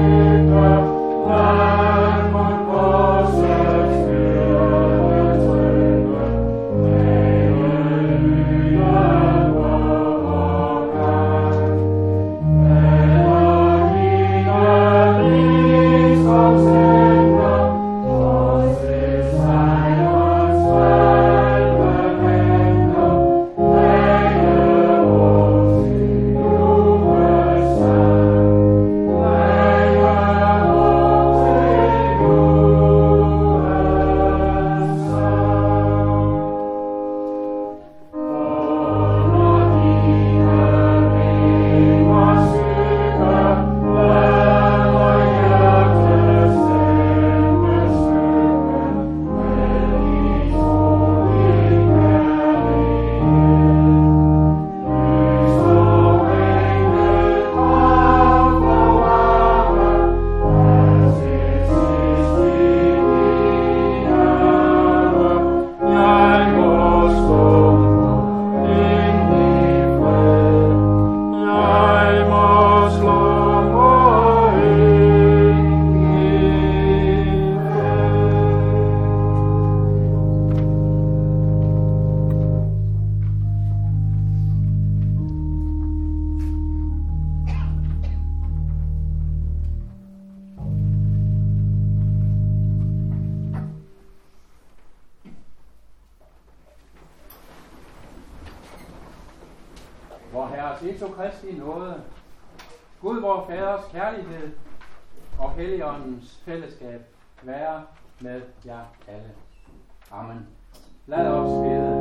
Vor Herres Jesu Kristi nåde, Gud vor Faders kærlighed og Helligåndens fællesskab være med jer alle. Amen. Lad os bede.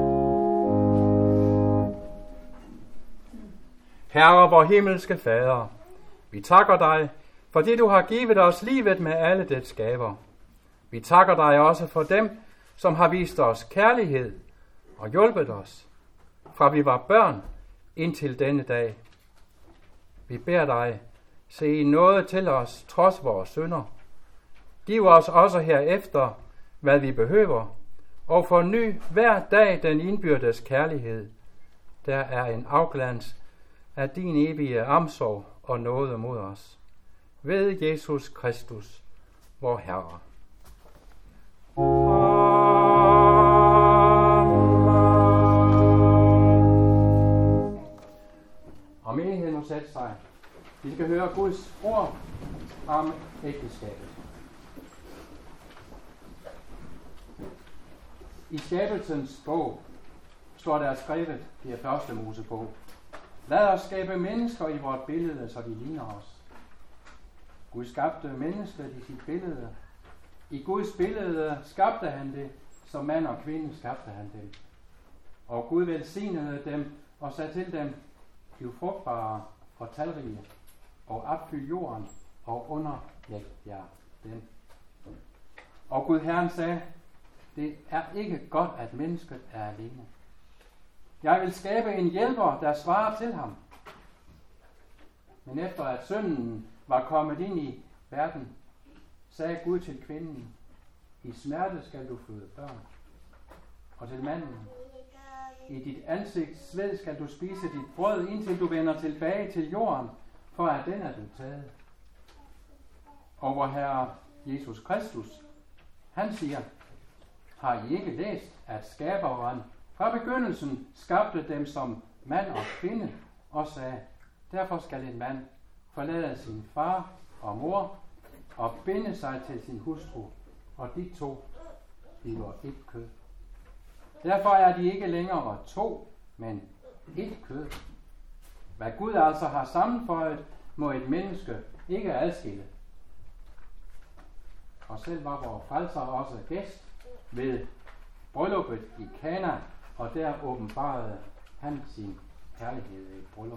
Herre, vor himmelske Fader, vi takker dig, fordi du har givet os livet med alle dets gaver. Vi takker dig også for dem, som har vist os kærlighed og hjulpet os, fra vi var børn indtil denne dag. Vi beder dig, se i noget til os trods vores synder. Giv os også herefter, hvad vi behøver, og forny hver dag den indbyrdes kærlighed, der er en afglans af din evige omsorg og nåde mod os. Ved Jesus Kristus, vor Herre. Og menigheden må sætte sig. Vi skal høre Guds ord om ægteskabet. I skabelsens bog står der skrevet i første Mosebog: Lad os skabe mennesker i vort billede, så de ligner os. Gud skabte mennesket i sit billede. I Guds billede skabte han det, som mand og kvinde skabte han dem. Og Gud velsignede dem og sagde til dem: Bliv frugtbare og talrige, og opfyld jorden og underlæg jer dem. Og Gud Herren sagde: Det er ikke godt, at mennesket er alene. Jeg vil skabe en hjælper, der svarer til ham. Men efter at synden var kommet ind i verden, sagde Gud til kvinden: I smerte skal du føde børn. Og til manden: I dit ansigts sved skal du spise dit brød, indtil du vender tilbage til jorden, for at den er du taget. Og vor Herre Jesus Kristus, han siger: Har I ikke læst, at skaberen fra begyndelsen skabte dem som mand og kvinde, og sagde: Derfor skal en mand forlade sin far og mor og binde sig til sin hustru, og de to bliver et kød. Derfor er de ikke længere to, men et kød. Hvad Gud altså har sammenføjet, må et menneske ikke adskille. Og selv var vores frelser også gæst ved brylluppet i Kana, og der åbenbarede han sin kærlighed i et bryllup.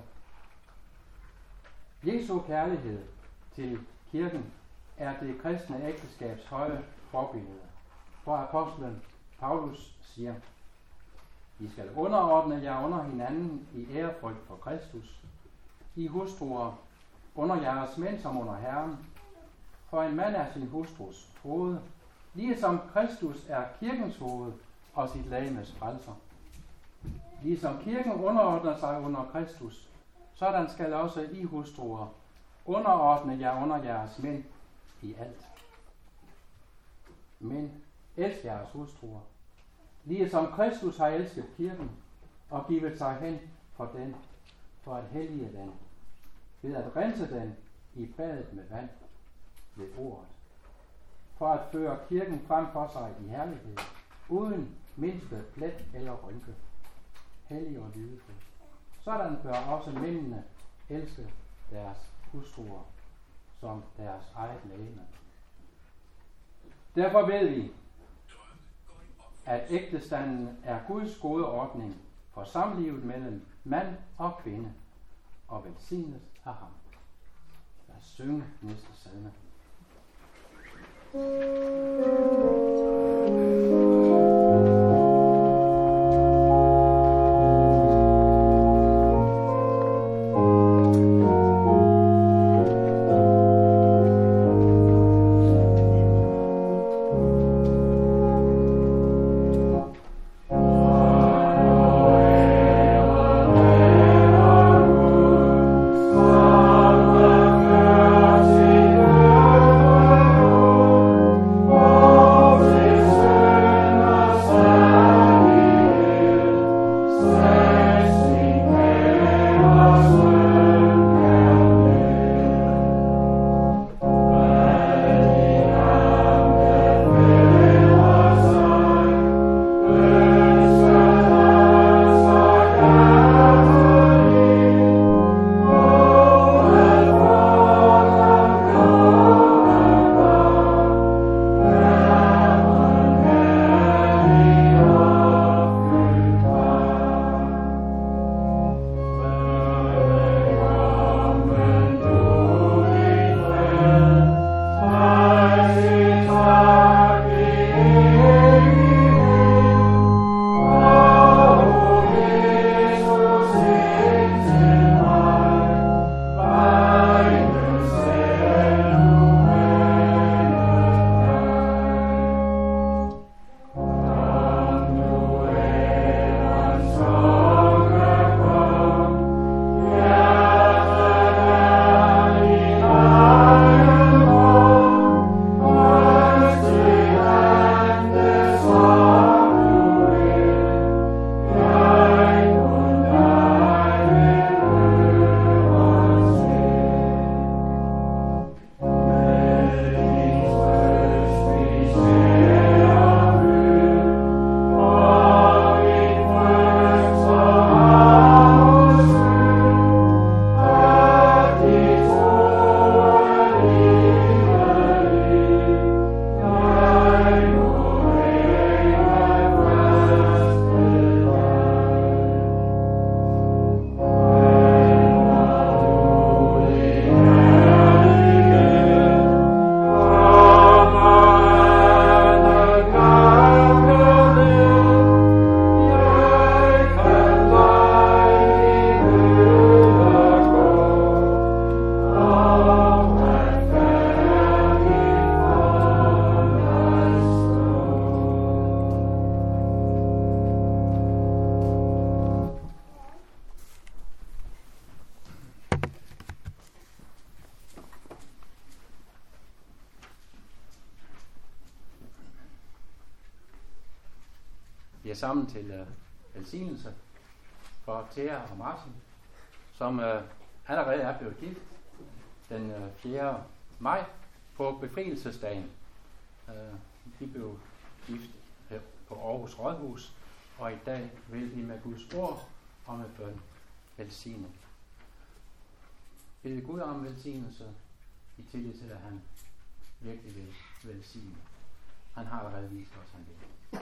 Jesu kærlighed til kirken er det kristne ægteskabs høje forbillede. For apostlen Paulus siger: I skal underordne jer under hinanden i ærefrygt for Kristus. I hustruer under jeres mænd som under Herren. For en mand er sin hustrus hoved, ligesom Kristus er kirkens hoved og sit legemes frelser. Ligesom kirken underordner sig under Kristus, sådan skal også I hustruer underordne jer under jeres mænd i alt. Men elsk jeres hustruer, lige som Kristus har elsket kirken og givet sig hen for den, for at hellige den, ved at rense den i badet med vand ved ordet, for at føre kirken frem for sig i herlighed, uden mindste plet eller rynke, hellig og lydefri. Sådan bør også mændene elske deres hustruer som deres eget legeme. Derfor ved vi, at ægtestanden er Guds gode ordning for samlivet mellem mand og kvinde, og velsignet af ham. Lad os synge næste salme. Vi er sammen til velsignelse for Thea og Martin, som allerede er blevet gift den 4. maj på befrielsesdagen. De blev gift her på Aarhus Rådhus, og i dag vil vi med Guds ord og med bøn velsigne. Bede Gud om velsignelse i tillid til, at han virkelig vil velsigne. Han har allerede vist os, han vil.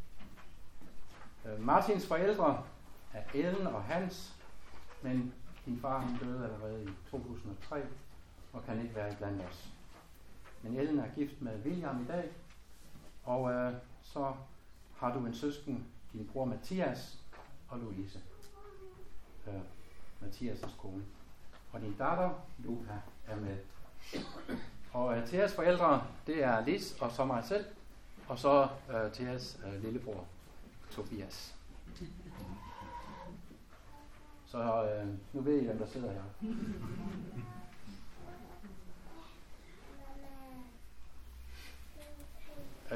Martins forældre er Ellen og Hans, men din far han døde allerede i 2003 og kan ikke være iblandt os. Men Ellen er gift med William i dag, og så har du en søsken, din bror Mathias og Louise, Mathias' kone. Og din datter, Luca, er med. Og Theas forældre, det er Lis og så mig selv, og så Theas lillebror, Tobias. Så nu ved I, hvem der sidder her.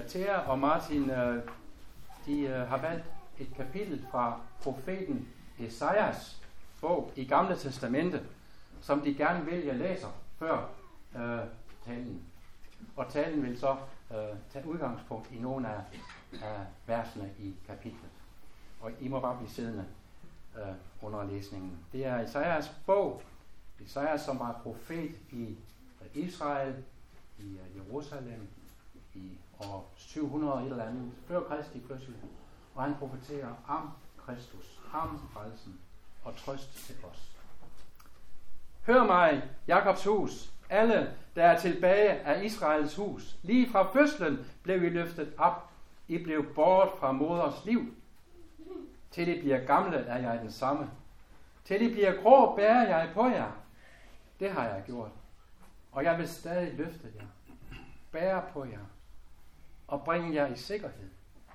Thea og Martin, de har valgt et kapitel fra profeten Esajas bog i Gamle Testamente, som de gerne vil, jeg læser før talen. Og talen vil så tage udgangspunkt i nogle af versene i kapitlet. Og I må bare blive siddende under læsningen. Det er Esajas bog. Esajas, som var profet i Israel, i Jerusalem, i år 700 et eller andet, før Kristi fødsel. Og han profeterer om Kristus, om frelsen og trøst til os. Hør mig, Jakobs hus, alle, der er tilbage af Israels hus. Lige fra fødslen blev I løftet op. I blev båret fra moders liv. Til I bliver gamle, er jeg den samme. Til I bliver grå, bærer jeg på jer. Det har jeg gjort. Og jeg vil stadig løfte jer, bære på jer og bringe jer i sikkerhed.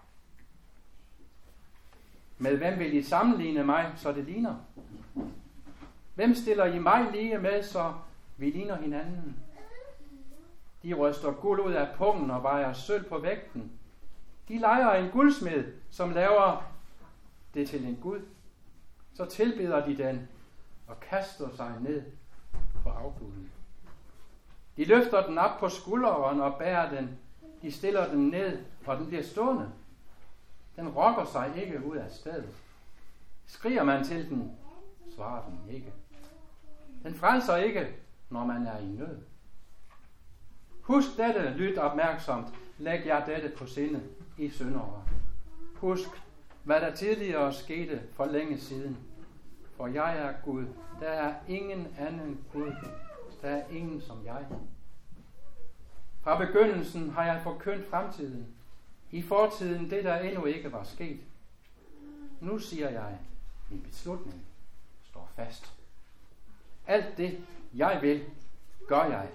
Med hvem vil I sammenligne mig, så det ligner? Hvem stiller I mig lige med, så vi ligner hinanden? De ryster guld ud af pungen og vejer sølv på vægten. De lejer en guldsmed, som laver det til en gud. Så tilbeder de den og kaster sig ned for afguden. De løfter den op på skulderen og bærer den. De stiller den ned, og den bliver stående. Den rokker sig ikke ud af stedet. Skriger man til den, svarer den ikke. Den frelser ikke, når man er i nød. Husk dette, lyt opmærksomt. Læg jer dette på sinde, I syndere. Husk, hvad der tidligere skete for længe siden. For jeg er Gud. Der er ingen anden Gud. Der er ingen som jeg. Fra begyndelsen har jeg forkyndt fremtiden. I fortiden det, der endnu ikke var sket. Nu siger jeg, min beslutning står fast. Alt det, jeg vil, gør jeg.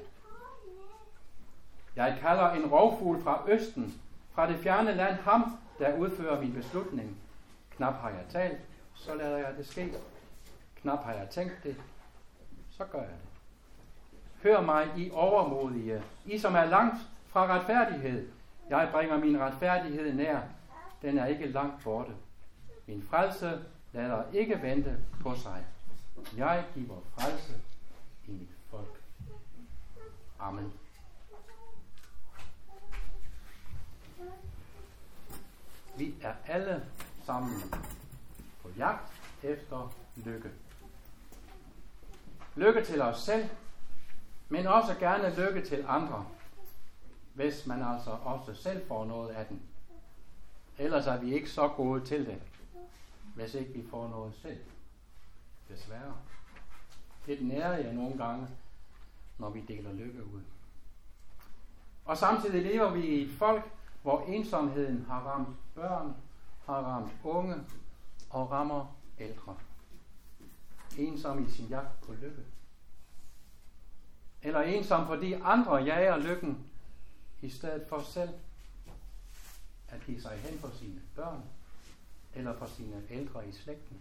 Jeg kalder en rovfugl fra østen, fra det fjerne land, ham, der udfører min beslutning. Knap har jeg talt, så lader jeg det ske. Knap har jeg tænkt det, så gør jeg det. Hør mig, I overmodige, I som er langt fra retfærdighed. Jeg bringer min retfærdighed nær, den er ikke langt borte. Min frelse lader ikke vente på sig. Jeg giver frelse i mit folk. Amen. Vi er alle sammen på jagt efter lykke. Lykke til os selv, men også gerne lykke til andre, hvis man altså også selv får noget af den. Ellers er vi ikke så gode til det, hvis ikke vi får noget selv. Desværre. Det nærer jeg nogle gange, når vi deler lykke ud. Og samtidig lever vi i et folk, hvor ensomheden har ramt børn, har ramt unge og rammer ældre. Ensom i sin jagt på lykke. Eller ensom, fordi andre jager lykken, i stedet for selv at give sig hen for sine børn, eller for sine ældre i slægten.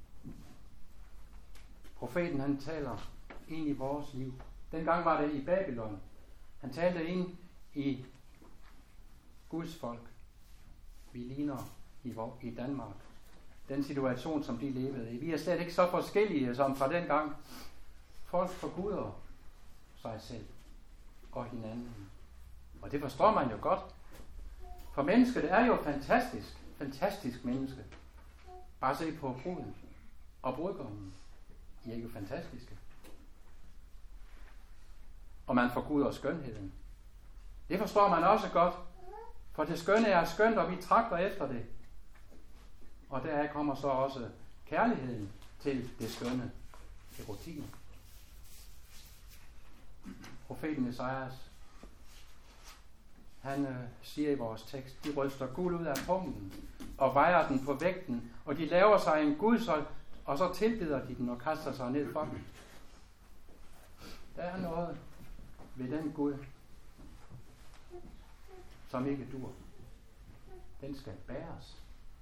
Profeten, han taler ind i vores liv. Dengang var det i Babylon. Han talte ind i Guds folk. Vi ligner i Danmark. Den situation, som de levede i. Vi er slet ikke så forskellige som fra dengang. Folk forguder sig selv og hinanden. Og det forstår man jo godt. For mennesket er jo fantastisk menneske. Bare se på bruden og brudgommen. De er jo fantastiske. Og man forguder skønheden. Det forstår man også godt. For det skønne er skønt, og vi tragter efter det. Og deraf kommer så også kærligheden til det skønne, erotikken. Profeten Esajas, han siger i vores tekst, de ryster guld ud af pungen og vejer den på vægten, og de laver sig en gudshold, og så tilbeder de den og kaster sig ned for den. Der er noget ved den Gud, som ikke dur. Den skal bæres.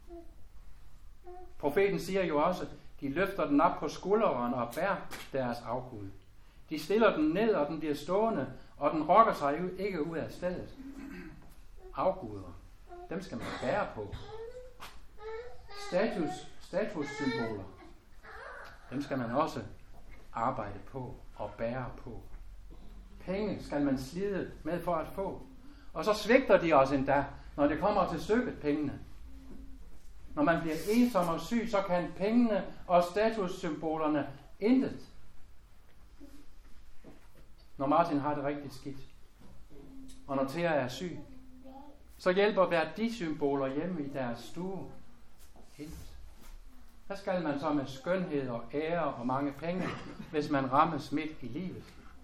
Profeten siger jo også, de løfter den op på skulderen og bærer deres afgud. De stiller den ned, og den bliver stående, og den rokker sig ikke ud af stedet. afguder. Dem skal man bære på. Statussymboler. Dem skal man også arbejde på og bære på. Penge skal man slide med for at få. Og så svigter de os endda, når det kommer til stykket, pengene. Når man bliver ensom og syg, så kan pengene og statussymbolerne intet. Når Martin har det rigtig skidt, og når Thea er syg, så hjælper værdisymboler hjemme i deres stue intet. Hvad skal man så med skønhed og ære og mange penge, hvis man rammes midt i livet?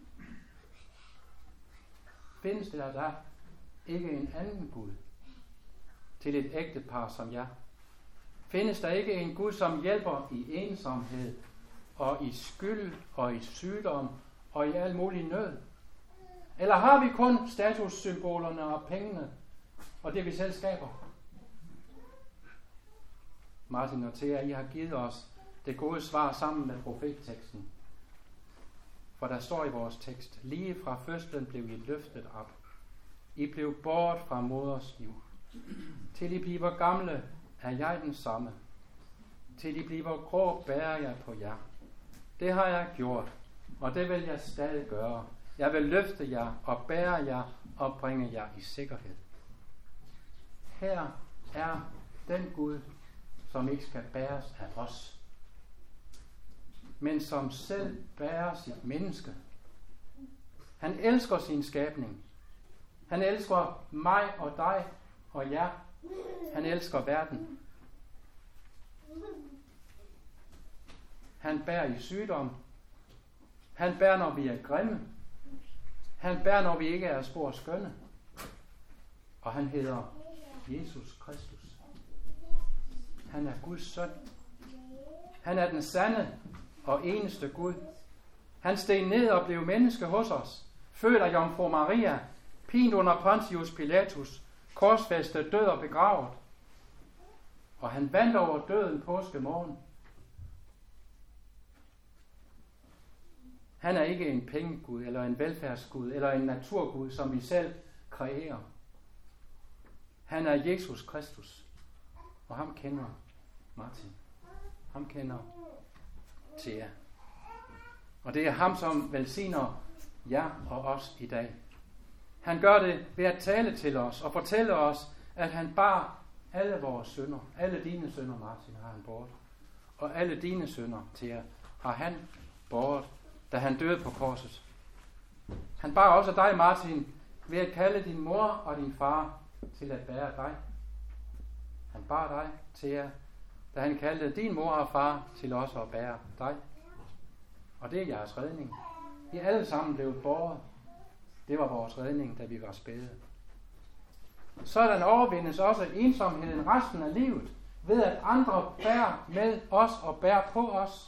Findes der ikke en anden Gud til et ægtepar som jer? Findes der ikke en Gud, som hjælper i ensomhed og i skyld og i sygdom og i al mulig nød? Eller har vi kun statussymbolerne og pengene og det vi selv skaber? Martin og Thea, I har givet os det gode svar sammen med profetteksten. For der står i vores tekst, lige fra fødslen blev I løftet op. I blev båret fra moders liv. Til I bliver gamle, er jeg den samme. Til I bliver grå, bærer jeg på jer. Det har jeg gjort, og det vil jeg stadig gøre. Jeg vil løfte jer og bære jer og bringe jer i sikkerhed. Her er den Gud, som ikke skal bæres af os, men som selv bærer sit menneske. Han elsker sin skabning. Han elsker mig og dig og jer. Han elsker verden. Han bærer i sygdom. Han bærer, når vi er grimme. Han bærer, når vi ikke er spor skønne. Og han hedder Jesus Kristus. Han er Guds søn. Han er den sande og eneste Gud. Han steg ned og blev menneske hos os. Født af Jomfru Maria, pint under Pontius Pilatus, korsfæstet, død og begravet. Og han vandt over døden påskemorgen. Han er ikke en pengegud, eller en velfærdsgud, eller en naturgud, som vi selv kreerer. Han er Jesus Kristus. Og ham kender Martin. Ham kender Thea. Og det er ham, som velsigner jer og os i dag. Han gør det ved at tale til os og fortælle os, at han bar alle vores synder. Alle dine synder, Martin, har han båret. Og alle dine synder, Thea, har han båret, da han døde på korset. Han bar også dig, Martin, ved at kalde din mor og din far til at bære dig. Han bar dig, Thea, da han kaldte din mor og far til også at bære dig. Og det er jeres redning. I alle sammen blev båret. Det var vores redning, da vi var spæde. Sådan overvindes også ensomheden resten af livet, ved at andre bærer med os og bærer på os.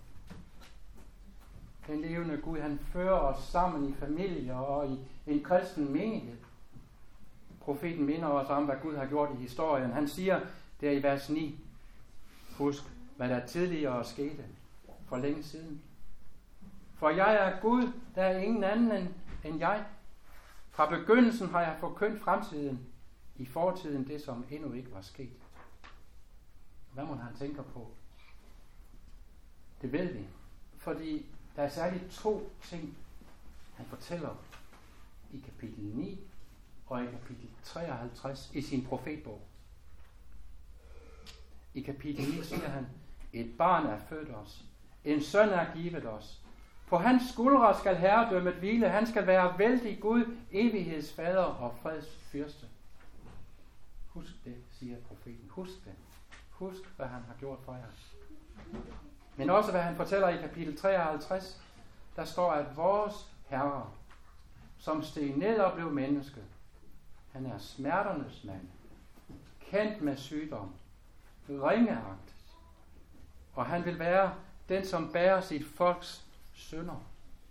Den levende Gud, han fører os sammen i familier og i en kristen menighed. Profeten minder os om, hvad Gud har gjort i historien. Han siger der i vers 9, husk, hvad der tidligere skete for længe siden. For jeg er Gud, der er ingen anden end jeg. Fra begyndelsen har jeg forkyndt fremtiden, i fortiden det, som endnu ikke var sket. Hvad må han tænker på? Det ved vi, fordi der er særligt 2 ting, han fortæller i kapitel 9 og i kapitel 53 i sin profetbog. I kapitel 9 siger han, et barn er født os, en søn er givet os. På hans skuldre skal herredømmet hvile, han skal være vældig Gud, evighedsfader og freds fyrste. Husk det, siger profeten. Husk det. Husk, hvad han har gjort for jer. Men også, hvad han fortæller i kapitel 53, der står, at vores Herre, som steg ned og blev menneske, han er smerternes mand, kendt med sygdom, ringeagtet, og han vil være den, som bærer sit folks synder.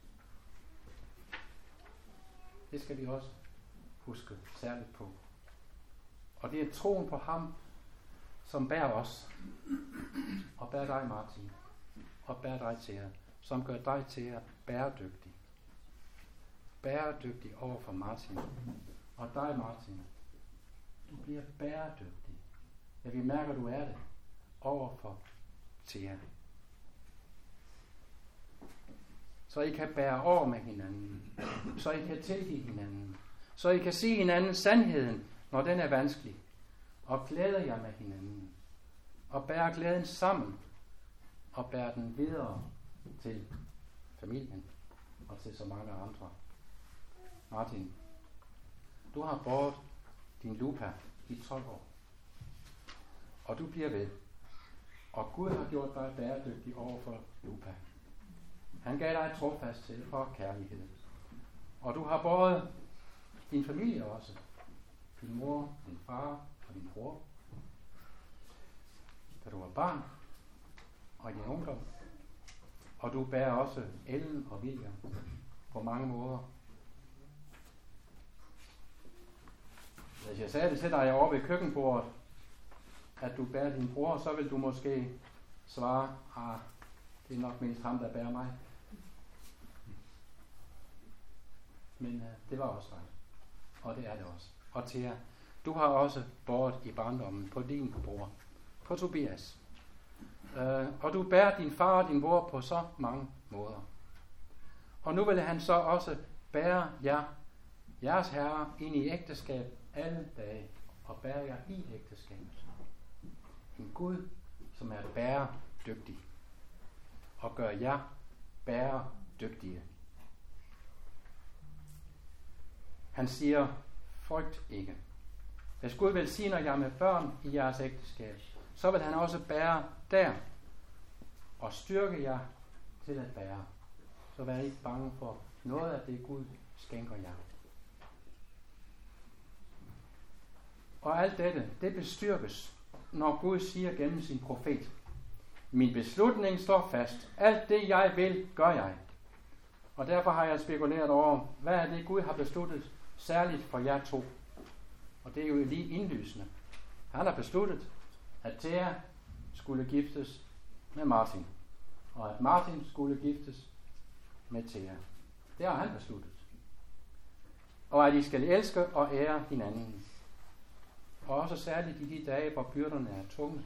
Det skal vi også huske særligt på. Og det er troen på ham, som bærer os, og bærer dig, Martin, og bærer dig til jer, som gør dig til jer bæredygtig. Bæredygtig over for Martin, og dig, Martin, Du bliver bæredygtig. Ja, vi mærker, du er det overfor Thea. Så I kan bære over med hinanden. Så I kan tilgive hinanden. Så I kan sige hinanden sandheden, når den er vanskelig. Og glæde jer med hinanden. Og bære glæden sammen. Og bære den videre til familien. Og til så mange andre. Martin, du har båret din Lupa i 12 år. Og du bliver ved. Og Gud har gjort dig bæredygtig overfor Lupa. Han gav dig et trofast til for kærlighed. Og du har båret din familie også. Din mor, din far og din bror. Da du var barn og i din ungdom. Og du bærer også Ellen og William på mange måder. Hvis jeg sagde det til dig over ved køkkenbordet, at du bærer din bror, så vil du måske svare, det er nok mest ham, der bærer mig. Men det var også dig. Og det er det også. Og Thea, du har også båret i barndommen på din bror, på Tobias. Og du bærer din far og din mor på så mange måder. Og nu vil han så også bære jer, jeres herre, ind i ægteskab alle dage. Og bære jer i ægteskabet. En Gud, som er bæredygtig. Og gør jer bæredygtige. Han siger, frygt ikke. Hvis Gud velsigner jer med børn i jeres ægteskab, så vil han også bære der og styrke jer til at bære. Så vær ikke bange for noget af det, Gud skænker jer. Og alt dette, det bestyrkes, når Gud siger gennem sin profet, min beslutning står fast. Alt det, jeg vil, gør jeg. Og derfor har jeg spekuleret over, hvad er det, Gud har besluttet særligt for jer to. Og det er jo lige indlysende. Han har besluttet, at Thea skulle giftes med Martin. Og at Martin skulle giftes med Thea. Det har han besluttet. Og at I skal elske og ære hinanden. Og også særligt i de dage, hvor byrderne er tunge.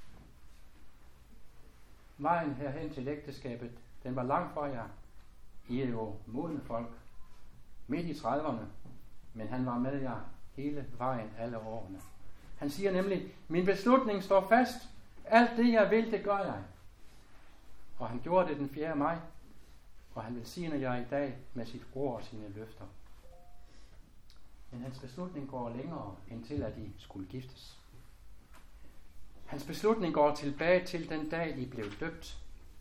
Vejen herhen til ægteskabet, den var langt fra jer. I er jo modne folk. Midt i 30'erne. Men han var med jer hele vejen, alle årene. Han siger nemlig, min beslutning står fast. Alt det, jeg vil, det gør jeg. Og han gjorde det den 4. maj. Og han velsigner jer i dag med sit ord og sine løfter. Men hans beslutning går længere end til, at I skulle giftes. Hans beslutning går tilbage til den dag, I blev døbt.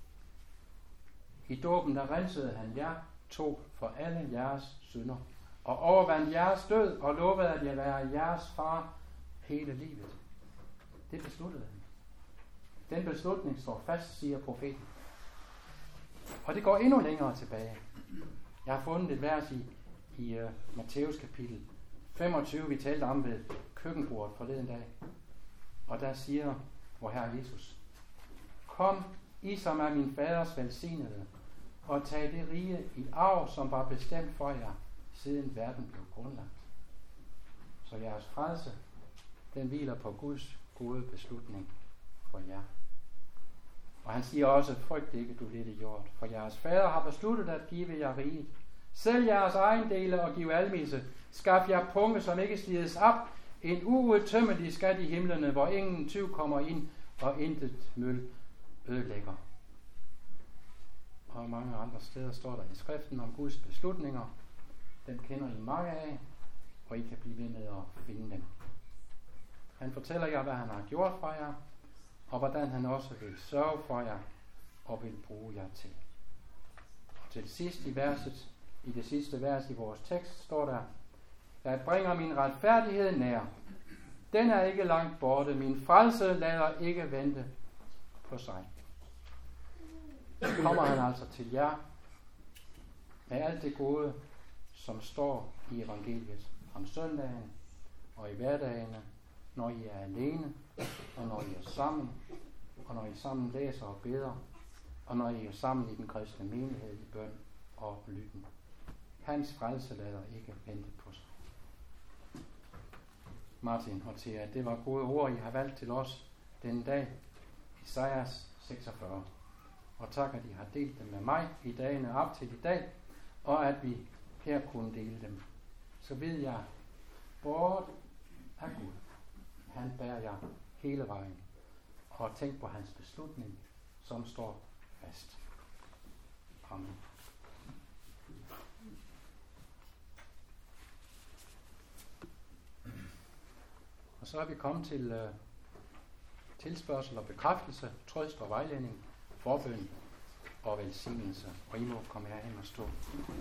I dåben, der rensede han jer to for alle jeres synder, og overvandt jeres død, og lovede, at jeg være jeres far hele livet. Det besluttede han. Den beslutning står fast, siger profeten. Og det går endnu længere tilbage. Jeg har fundet et vers i Matthæus kapitel 25, vi talte om ved køkkenbordet forleden dag. Og der siger vor Herre Jesus, kom, I som er min faders velsignede, og tag det rige i arv, som var bestemt for jer, siden verden blev grundlagt. Så jeres frelse, den hviler på Guds gode beslutning for jer. Og han siger også, frygt ikke, du lille hjort, for jeres fader har besluttet at give jer riget. Sælg jeres ejendele og giv almisse. Skaf jer punge, som ikke slides op. En uudtømmelig skat i himlene, hvor ingen tyv kommer ind, og intet møl ødelægger. Og mange andre steder står der i skriften om Guds beslutninger. Dem kender I mange af, og I kan blive ved med at finde dem. Han fortæller jer, hvad han har gjort for jer, og hvordan han også vil sørge for jer, og vil bruge jer til. Og til sidst i det sidste vers i vores tekst, står der, jeg bringer min retfærdighed nær. Den er ikke langt borte. Min frelse lader ikke vente på sig. Så kommer han altså til jer med alt det gode, som står i evangeliet om søndagen og i hverdagene, når I er alene, og når I er sammen, og når I sammen læser og beder, og når I er sammen i den kristne menighed i bøn og lytten. Hans frelse lader ikke vente på sig. Martin og Thea. Det var gode ord, I har valgt til os denne dag. Esajas 46. Og tak, at I har delt dem med mig i dagene op til i dag, og at vi her kunne dele dem. Så ved jeg, bort af Gud. Han bærer jer hele vejen. Og tænk på hans beslutning, som står fast. Amen. Og så er vi kommet til tilspørgsel og bekræftelse, trøst og vejledning, forbøn og velsignelse. Og I må komme herhen og stå.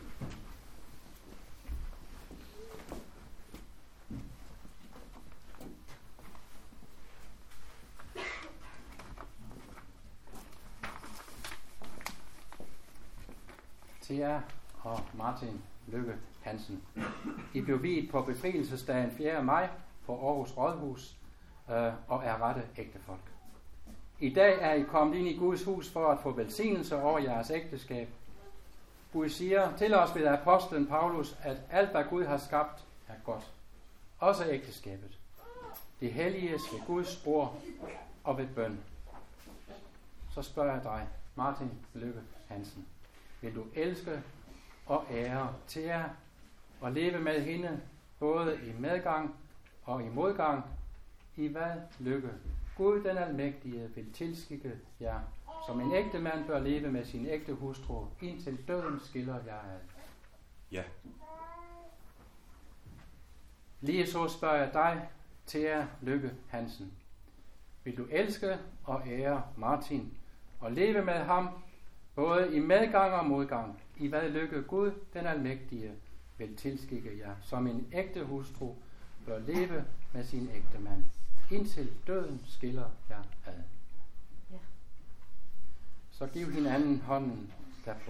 Thea og Martin Lykke Hansen. I blev viet på befrielsesdagen 4. maj på Aarhus Rådhus og er rette ægtefolk. I dag er I kommet ind i Guds hus for at få velsignelse over jeres ægteskab. Gud siger til os ved apostlen Paulus, at alt hvad Gud har skabt er godt. Også ægteskabet. Det helliges ved Guds ord og ved bøn. Så spørger jeg dig, Martin Lykke Hansen. Vil du elske og ære Thea og leve med hende både i medgang og i modgang, i hvad lykke Gud den almægtige vil tilskikke jer, som en ægte mand bør leve med sin ægte hustru, indtil døden skiller jer ad? Ja. Lige så spørger jeg dig, Thea Lykke Hansen. Vil du elske og ære Martin og leve med ham både i medgang og modgang, i hvad lykke Gud den almægtige vil tilskikke jer, som en ægte hustru bør leve med sin ægte mand, indtil døden skiller jer ad? Ja. Så giv hinanden hånden derpå.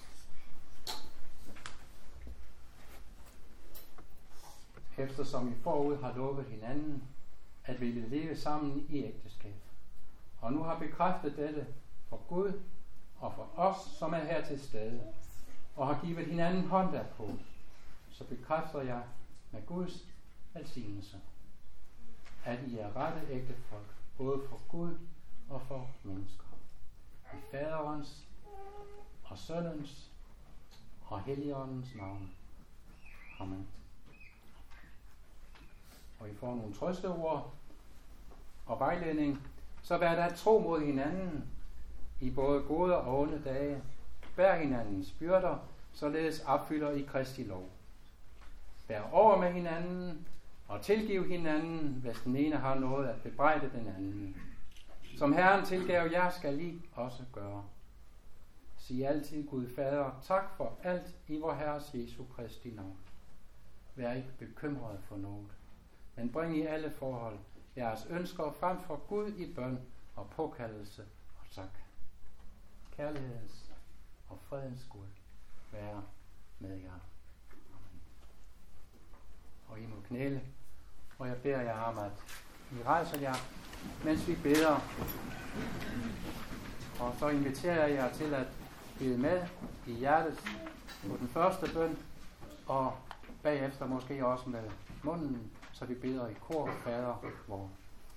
Eftersom I forud har lovet hinanden, at vi vil leve sammen i ægteskab, og nu har bekræftet dette for Gud og for os, som er her til stede, og har givet hinanden hånd derpå, så bekræfter jeg med Guds velsignelse, at I er rette ægtefolk, både for Gud og for mennesker. I Faderens og Sønnens og Helligåndens navn. Amen. Og I får nogle trøsteord og vejledning, så vær der tro mod hinanden i både gode og onde dage. Bær hinandens byrder, således opfylder I Kristi lov. Bær over med hinanden og tilgiv hinanden, hvis den ene har noget at bebrejde den anden. Som Herren tilgav jer, skal I også gøre. Sig altid Gud Fader, tak for alt i vor Herres Jesu Kristi navn. Vær ikke bekymret for noget, men bring i alle forhold jeres ønsker frem for Gud i bøn og påkaldelse og tak. Kærlighedens og fredens Gud være med jer. Amen. Og I må knæle, og jeg beder jer om, at I rejser jer, mens vi beder. Og så inviterer jeg jer til at bede med i hjertet på den første bøn, og bagefter måske også med munden, så vi beder i kor, Fader vor.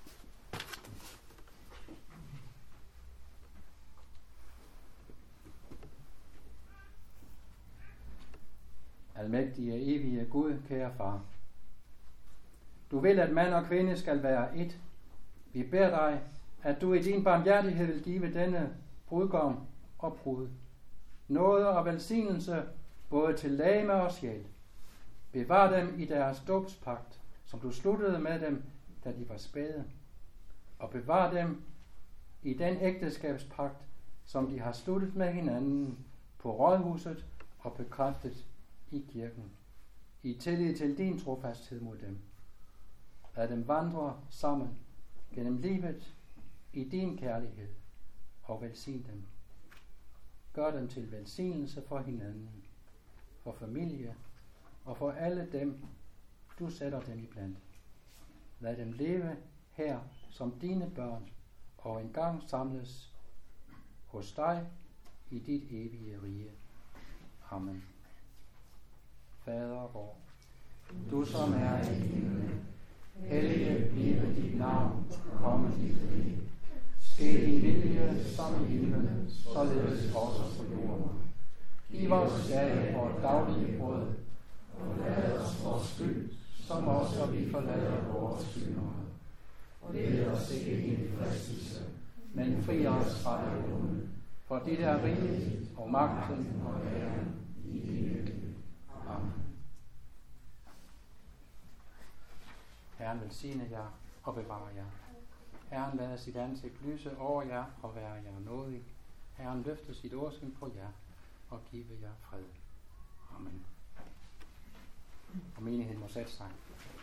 Almægtige, evige Gud, kære far. Du vil, at mand og kvinde skal være et. Vi beder dig, at du i din barmhjertighed vil give denne brudgom og brud nåde og velsignelse både til legeme og sjæl. Bevar dem i deres dåbspagt, som du sluttede med dem, da de var spæde, og bevar dem i den ægteskabspagt, som de har sluttet med hinanden på rådhuset og bekræftet i kirken, i tillid til din trofasthed mod dem. Lad dem vandre sammen gennem livet i din kærlighed, og velsign dem. Gør dem til velsignelse for hinanden, for familie og for alle dem, du sætter dem iblandt. Lad dem leve her som dine børn, og engang samles hos dig i dit evige rige. Amen. Fader vor, du som er i himlen, Hellige blive dit navn, komme dit rige. Ske din vilje som i himlen, således også på jorden. Giv os i dag vores daglige brød, og lad os vores skyld, som også vi forlader vores skyldnere. Og led os ikke ind i fristelse, men fri os fra det onde. For dit er riget og magten og æren i evigt liv. Amen. Herren velsigne jer og bevare jer. Herren lader sit ansigt lyse over jer og være jer nådig. Herren løfter sit åsyn på jer og give jer fred. Amen. Og menigheden må sætte sig.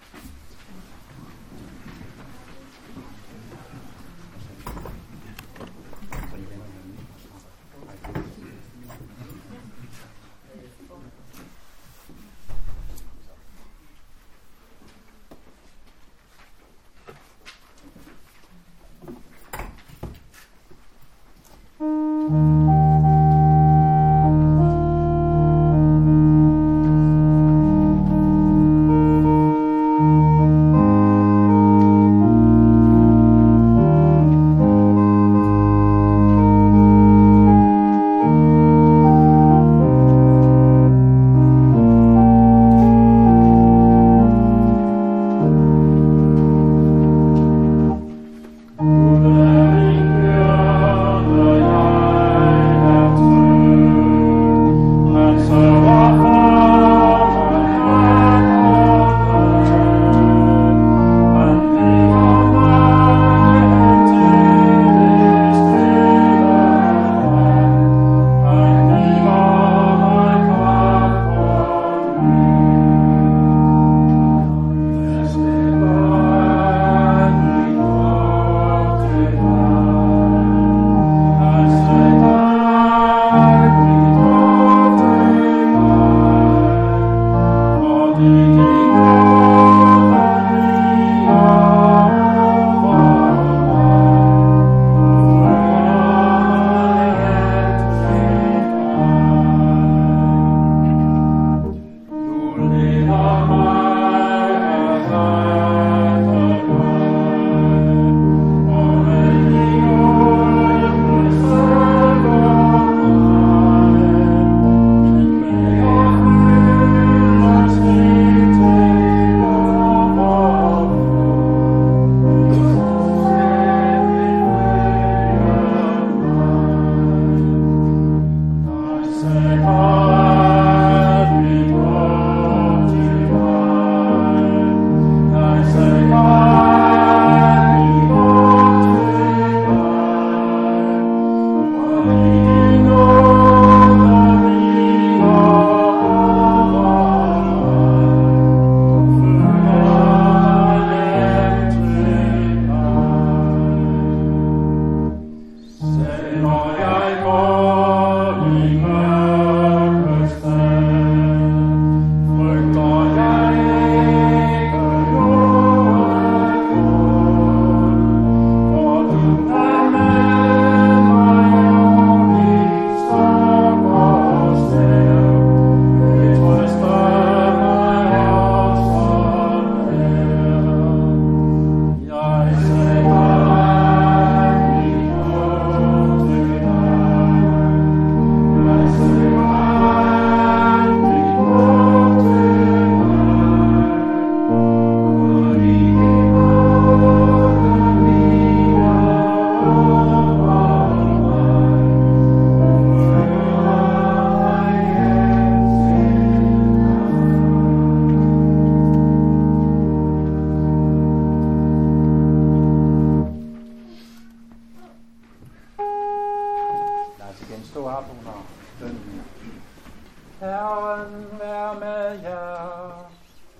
Herren være med jer.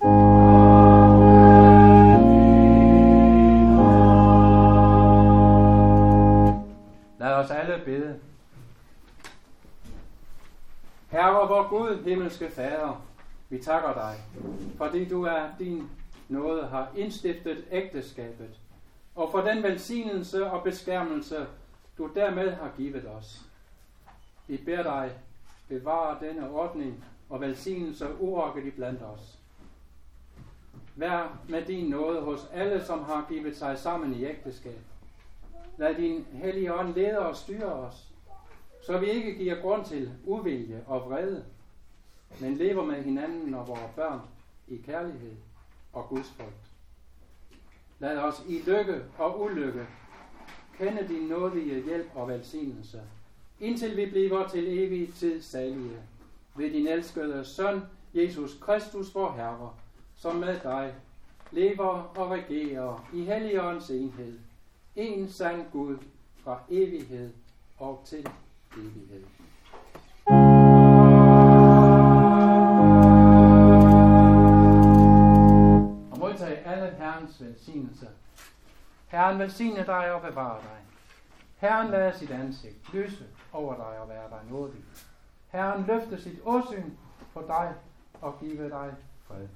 Lad os alle bede. Herre, vor Gud, himmelske Fader, vi takker dig, fordi du af din nåde har indstiftet ægteskabet, og for den velsignelse og beskærmelse, du dermed har givet os. Vi beder dig, bevare denne ordning og velsignelse urokket iblandt os. Vær med din nåde hos alle, som har givet sig sammen i ægteskab. Lad din hellige ånd lede og styre os, så vi ikke giver grund til uvilje og vrede, men lever med hinanden og vores børn i kærlighed og gudsfrygt. Lad os i lykke og ulykke kende din nådige hjælp og velsignelse, indtil vi bliver til evig tid salige, ved din elskede søn, Jesus Kristus, vor Herre, som med dig lever og regerer i Helligåndens enhed, en sand Gud fra evighed og til evighed. Og modtag alle Herrens velsignelse. Herren velsigne dig og bevare dig. Herren lader sit ansigt lyse over dig og være dig nådig. Herren løfte sit åsyn på dig og give dig fred.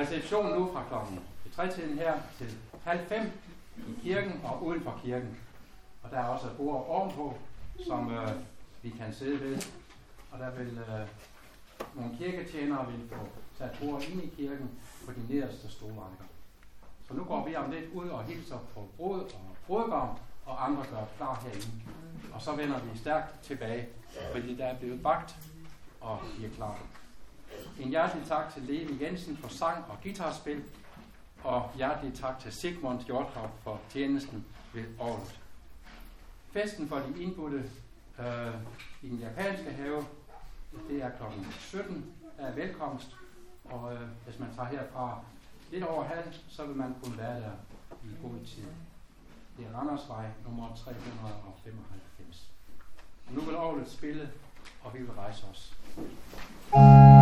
reception nu fra klokken 3-tiden her til 4:30 i kirken og uden for kirken. Og der er også et bord ovenpå, som vi kan sidde ved. Og der vil nogle kirketjenere vil få sat bord ind i kirken på de nederste stolrækker. Så nu går vi om lidt ud og hilser på brud og brudgom, og andre gør klar herinde. Og så vender vi stærkt tilbage, fordi der er blevet bagt, og vi er klar. En hjertelig tak til Levi Jensen for sang og guitarspil, og hjertelig tak til Sigmund Hjorthaug for tjenesten ved orglet. Festen for de indbudte i den japanske have, det er klokken 17, der er velkomst, og hvis man tager herfra lidt over halv, så vil man kunne være der i god tid. Det er Randersvej nummer 395. Og nu vil orglet spille, og vi vil rejse os.